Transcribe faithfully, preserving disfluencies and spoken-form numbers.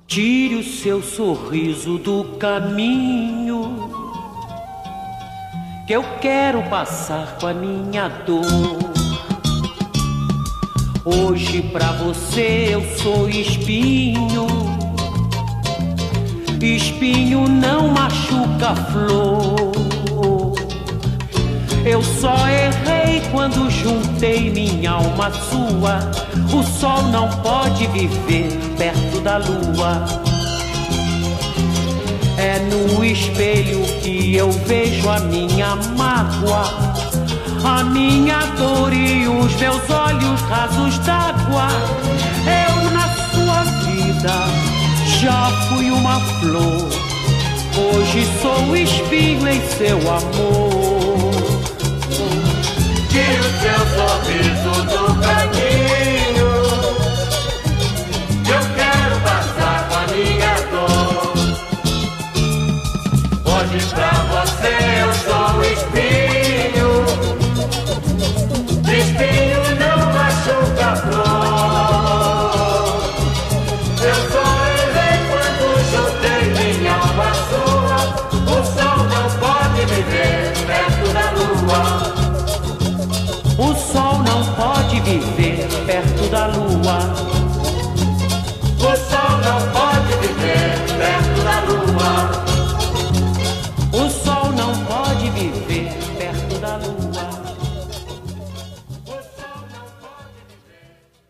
Tire o seu sorriso do caminho, que eu quero passar com a minha dor. Hoje pra você eu sou espinho, espinho não machuca flor. Eu só errei quando juntei minha alma à sua. O sol não pode viver perto da lua. É no espelho que eu vejo a minha mágoa, a minha dor e os meus olhos rasos d'água. Eu na sua vida já fui uma flor, hoje sou espinho em seu amor. Tire o seu